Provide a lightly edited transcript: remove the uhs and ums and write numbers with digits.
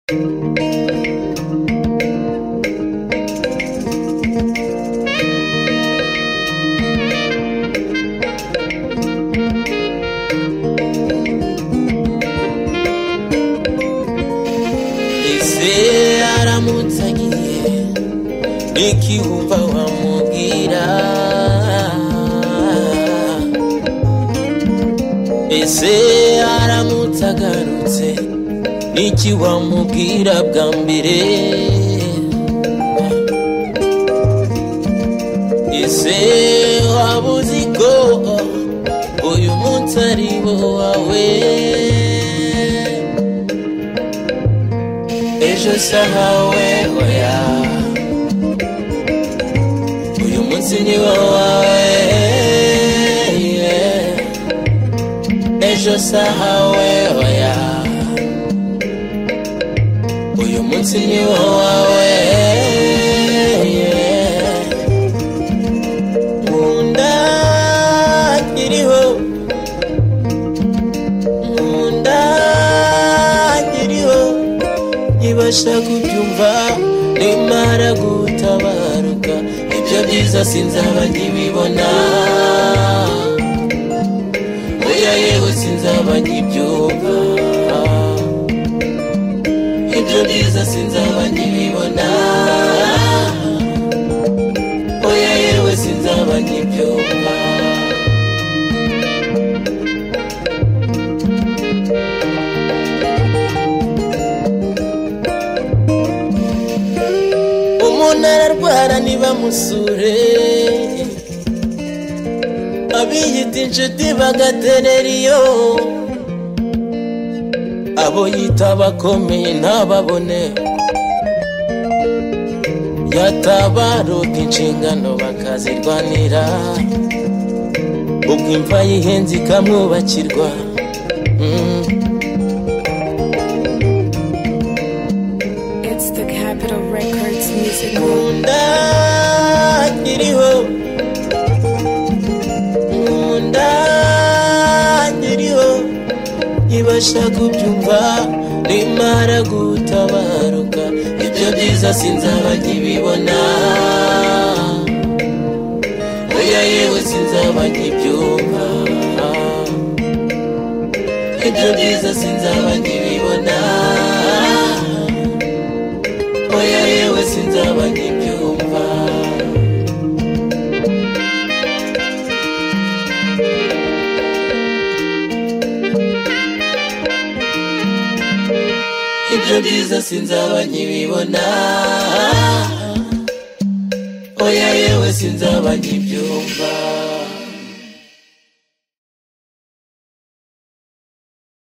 Ese aramutsagiye ikiwumva wamubwira, ese aramutsagarutse niki wamubwira bwa mbere, ese wabuzi ko uyu munsi ari wo wawe, ejo sahawe hoya uyu munsi ni wo wawe, ejo sahawe hoya uyu munsi ni wo wawe. Nkunda nkiriho, nkunda nkiriho, nibasha kubyumva nimara gutabaruka, ibyo byiza sinzaba nkibibona, oya yewe sinzaba nkibyumva, ibyo byiza sinzaba nkibibona, oya yewe sinzaba nkibyumva. Umuntu ararwara ntibamusure, abiyita inshuti bagaterera iyo, abo yita bakomeye ntababone, yatabaruka inshingano bakazirwanira, ubwo imva yihenze ikamwubakirwa. It's the Capital Records music. Nkunda nkiriho, nkunda nkiriho, nibasha kubyumva nimara gutabaruka, ibyo byiza sinzaba nkibibona, oya yewe sinzaba nkibyumva, ibyo byiza sinzaba nkibibona, oya yewe sinzaba nkibyumva. Ibyo byiza sinzaba nkibibona, oya yewe sinzaba nkibyumva.